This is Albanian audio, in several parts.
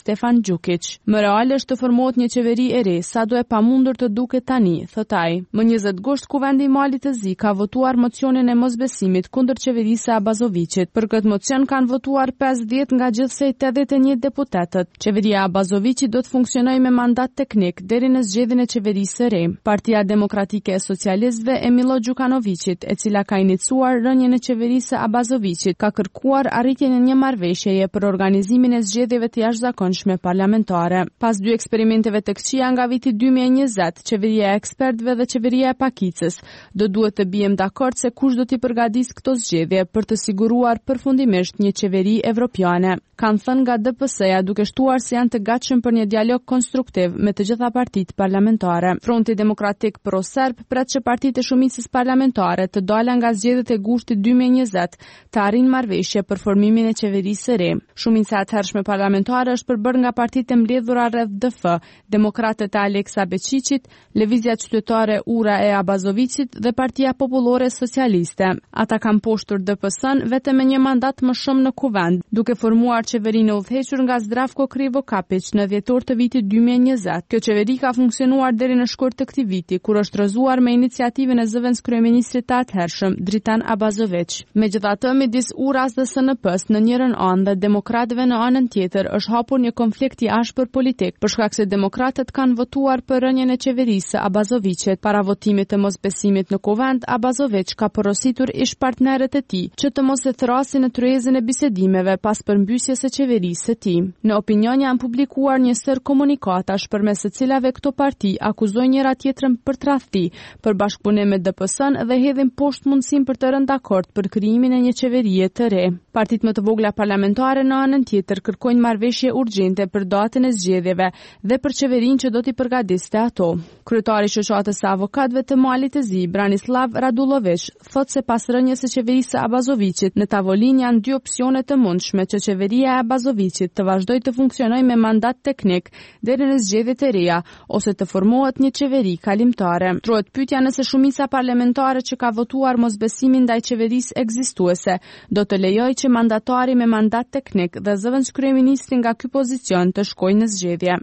Stefan Gjukic. Më reale është të formohet një qeveri e re, sa do e pamundur të duket tani, thot ai. Më 20 gusht Kuvendi i Malit të Zi ka votuar mocionin e mosbesimit kundër qeverisë së Abazovicit. Për këtë mocion kanë votuar 50 nga gjithsej 81 deputetët. Qeveria e Abazovicit do të funksionojë me mandat teknik deri në zgjedhjen e qeverisë së re. Partia Demokratike e Socialistëve e Milo Djukanovicit, e cila ka iniciuar rënien e qeverisë së Abazovicit, ka kërkuar arritjen e një marrëveshjeje për organizimin e zgjedhjeve të jashtëzakonshme parlamentare. Pas dy eksperimenteve të këqija nga viti 2020, qeveria e ekspertëve dhe qeveria e Pakicës do duhet të bien dakord se kush do t'i përgatisë këto zgjedhje për të siguruar përfundimisht një qeveri evropiane. Kanë thënë nga DPS-ja, duke shtuar se janë të gatshëm për një dialog konstruktiv me të gjitha partitë parlamentare. Fronti Demokratik Pro-Serb pret që partitë e shumicës parlamentare të dalën nga zgjedhjet e gushtit 2020 të arrijnë marrëveshje për formimin e qeverisë së re. Shumica e atëhershme parlamentare është përbërë nga partitë e mbledhura rreth DF, Demokratët e Aleksa Beqiqit, Lëvizja Qytetare Ura e Abazovicit dhe Partia Popullore Socialiste. Ata kanë poshtur DPS-n vetëm me një mandat më shumë në kuvend, duke formuar qeverinë e udhëhequr nga Zdravko Krivo Kapić në dhjetor të vitit 2020. Kjo qeveri ka funksionuar deri në shkurt të këtij viti, kur është rrëzuar me iniciativën e zëvendës kryeministrit të atëhershëm, Dritan Abazović. Megjithatë, midis Uras dhe SNP-s në njërin anë dhe demokratëve në anën tjetër është hapur një konflikt i ashpër politik, për shkak se demokratët kanë votuar për rënien e qeverisë së Abazovicit. Para votimit të mosbesimit në kuvend, Abazović ka porositur ish-partnerët e tij që të mos e thrasin në tryezën e bisedimeve pas përmbysjes së qeverisë së tij. Në opinion janë publikuar një sër komunikatash përmes së cilave këto parti akuzojnë njëra tjetrën për tradhti, për bashkëpunim me DPS-n dhe hedhin poshtë mundësinë për të rënë dakord për krijimin e një qeverie të re. Partitë më të vogla parlamentare në anën tjetër kërkojnë marrëveshje urgjente për datën e zgjedhjeve dhe për qeverinë që do t'i përgatiste ato. Kryetari i shoqatës së avokatëve të Malit të Zi, Branislav Radulović, thotë se pas rënies së qeverisë së Abazovicit, në tavolinë janë dy opsione të mundshme: që qeveria e Abazovicit të vazhdojë të funksionojë me mandat teknik deri në zgjedhjet e reja, ose të formohet një qeveri kalimtare. Trohet pyetja nëse shumica parlamentare që ka votuar mosbesimin ndaj qeverisë ekzistuese do të lejojë që mandatari me mandat teknik dhe zëvendës kryeministri nga ky pozicion të shkojnë në zgjedhje.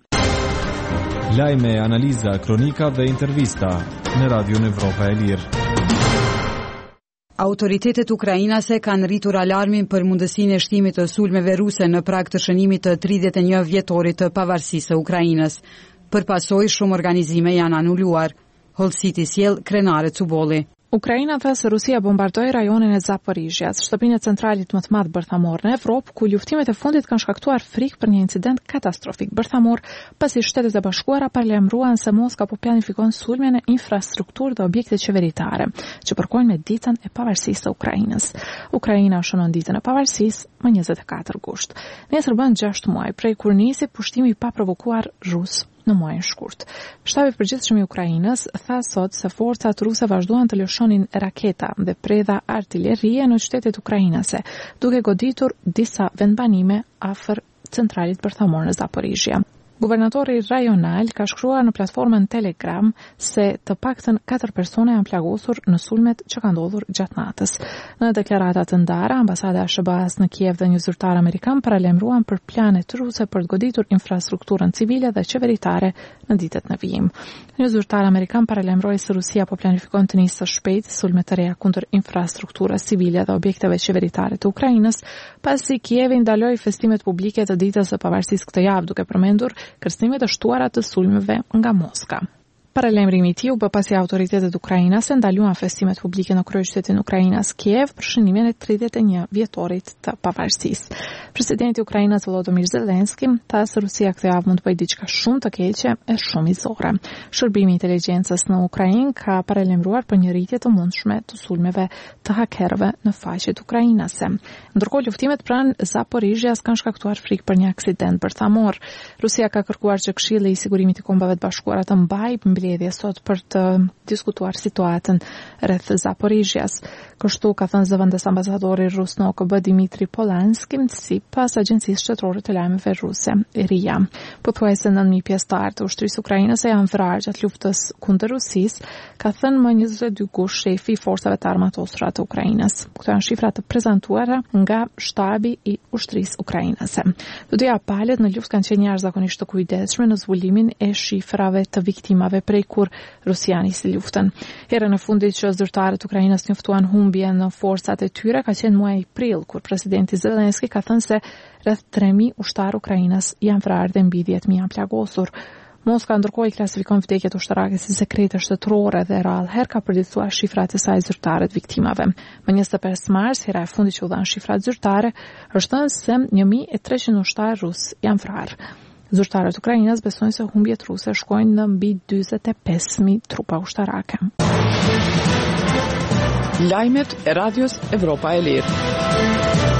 Lajme, analiza, kronika dhe intervista në Radion Evropa e Lirë. Autoritetet ukrainase kanë rritur alarmin për mundësinë e shtimit të sulmeve ruse në prag të shënimit të 31 vjetorit të pavarësisë së Ukrainës. Për pasojë, shumë organizime janë anuluar. Holsiti sjell Krenare Cubolli. Ukraina tha se Rusia bombardoi rajonin e Zaporizhjas, shtëpinë e centralit më të madh bërthamor në Evropë, ku luftimet e fundit kanë shkaktuar frikë për një incident katastrofik bërthamor, pasi Shtetet e Bashkuara paralajmëruan se Moska po planifikon sulme në infrastrukturë dhe objekte qeveritare, që përkojnë me ditën e pavarësisë së Ukrainës. Ukraina shënon ditën e pavarësisë më 24 gusht. Nesër bën 6 muaj prej kur nisi pushtimi i paprovokuar rus në muajin shkurt. Shtabi i përgjithshëm i Ukrainës tha sot se forcat ruse vazhduan të lëshonin raketa dhe predha artillerie në qytetet ukrainase, duke goditur disa vendbanime afër centralit bërthamor në Zaporizhja. Guvernatori rajonal ka shkruar në platformën Telegram se të paktën 4 persone janë plagosur në sulmet që kanë ndodhur gjatë natës. Në deklarata të ndara, ambasada e SBA-s në Kiev dhe një zyrtar amerikan paralajmëruan për planet ruse për të goditur infrastrukturën civile dhe qeveritare në ditët në vijim. Një zyrtar amerikan paralajmëroi se Rusia po planifikon të nisë së shpejti sulme të reja kundër infrastrukturës civile dhe objekteve qeveritare të Ukrainës, pasi Kievi ndaloi festimet publike të ditës së pavarësisë këtë javë, duke përmendur kërcënimet e shtuara të sulmeve nga Moska. Paralajmërimi i tij u bë pasi autoritetet ukrainase ndaluan festimet publike në kryeqytetin Ukrainas Kiev për shënimin e 31 vjetorit të pavarësisë. Presidenti i Ukrainës Volodymyr Zelensky tha se Rusia këtë javë mund të bëjë diçka shumë të keqe e shumë izore. Shërbimi i inteligjencës në Ukrainë ka paralajmëruar për një rritje të mundshme të sulmeve të hakerëve në faqet ukrainase. Ndërkohë, luftimet pranë Zaporizhjas kanë shkaktuar frikë për një aksident bërthamor. Rusia ka kërkuar që Këshilli i Sigurimit të Kombeve të Bashkuara të mbajë mbledhje sot për të diskutuar situatën rreth Zaporizhjas. Kështu ka thënë zëvendës ambasadori rus në OKB Dmitri Polanski, sipas agjencisë shtetërore të lajmeve ruse RIA. Pothuajse 9.000 pjesëtarë të ushtrisë ukrainase janë vrarë gjatë luftës kundër Rusisë, ka thënë më 22 gusht shefi i forcave të armatosura të Ukrainës. Këto janë shifra të prezantuara nga shtabi i ushtrisë ukrainase. Të dyja palët në luftë kanë qenë jashtëzakonisht të kujdesshme në zbulimin e shifrave të viktimave prej kur Rusia nisi luftën. Herën e fundit që zyrtarët ukrainës njoftuan humbje në forcat e tyre ka qenë muaji prill, kur presidenti Zelenski ka thënë se rreth 3.000 ushtarë ukrainës janë vrarë dhe mbi 10.000 janë plagosur. Moska ndërkohë i klasifikon vdekjet ushtarake si sekrete shtetërore dhe rrallëherë ka përdithuar shifrat e saj zyrtare të viktimave. Më 25 mars, hera e fundit që u dhan shifrat zyrtare, është thënë se 1.300 ushtarë rus janë vrarë. Zyrtarët ukrainës besojnë se humbjet ruse shkojnë në mbi 45.000 trupa ushtarake. Lajmet e Radios Evropa e Lirë.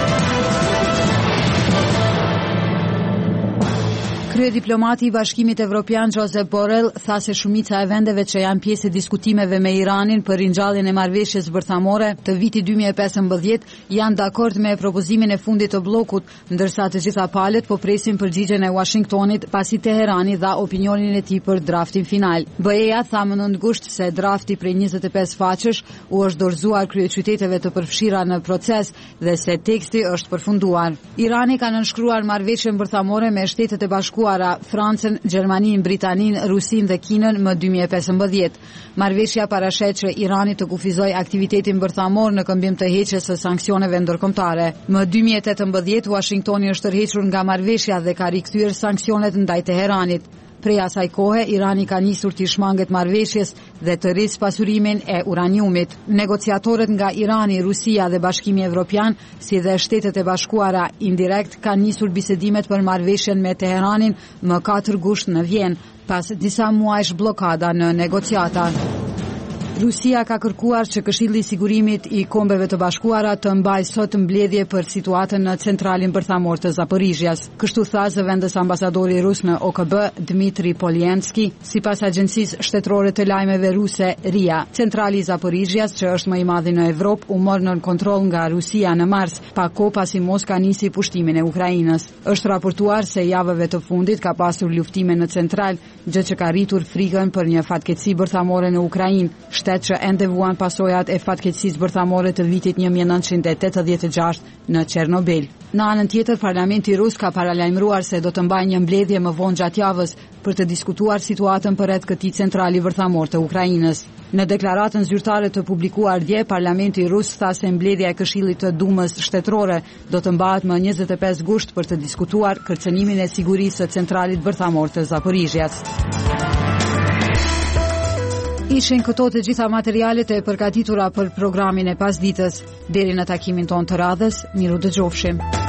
Kryediplomati i Bashkimit Evropian Josep Borrell tha se shumica e vendeve që janë pjesë e diskutimeve me Iranin për ringjalljen e marrëveshjes bërthamore të vitit 2015 janë dakord me propozimin e fundit të bllokut, ndërsa të gjitha palët po presin përgjigjen e Washingtonit pasi Teherani dha opinionin e tij për draftin final. BE-ja tha më nëntgusht se drafti prej 25 faqesh u është dorëzuar kryeqyteteve të përfshira në proces dhe se teksti është përfunduar. Irani ka nënshkruar marrëveshjen bërthamore me Shtetet e Bashkuara, Francën, Gjermaninë, Britaninë, Rusinë dhe Kinën më 2015. Marrëveshja parashet që Irani të kufizojë aktivitetin bërthamor në këmbim të heqjes së sanksioneve ndërkombëtare. Më 2018 Washingtoni është tërhequr nga marrëveshja dhe ka rikthyer sanksionet ndaj Teheranit. Prej asaj kohe, Irani ka nisur të shmanget marrëveshjes dhe të rrisë pasurimin e uraniumit. Negociatorët nga Irani, Rusia dhe Bashkimi Evropian, si dhe Shtetet e Bashkuara indirekt, kanë nisur bisedimet për marrëveshjen me Teheranin më 4 gusht në Vjenë, pas disa muajsh bllokada në negociata. Rusia ka kërkuar që Këshilli i Sigurimit i Kombeve të Bashkuara të mbajë sot mbledhje për situatën në centralin bërthamor të Zaporizhjas. Kështu tha zëvendës ambasadori rus në OKB Dmitri Polanski, sipas agjencisë shtetërore të lajmeve ruse RIA. Centrali i Zaporizhjas, që është më i madhi në Evropë, u mor nën kontroll nga Rusia në mars, pa kohë pasi Moska nisi pushtimin e Ukrainës. Është raportuar se javëve të fundit ka pasur luftime në central, gjë që ka rritur frikën për një fatkeqësi bërthamore në Ukrainë, që ende vuan pasojat e fatkeqësisë bërthamore të vitit 1986 në Çernobil. Në anën tjetër, parlamenti rus ka paralajmëruar se do të mbajë një mbledhje më vonë gjatë javës për të diskutuar situatën përreth këtij centrali bërthamor të Ukrainës. Në deklaratën zyrtare të publikuar dje, parlamenti rus tha se mbledhja e Këshillit të Dumës shtetërore do të mbahet më 25 gusht për të diskutuar kërcënimin e sigurisë së centralit bërthamor të Zaporizhjas. Ishin këto të gjitha materialet e përgatitura për programin e pasditës. Deri në takimin ton të radhës, miru dëgjofshim.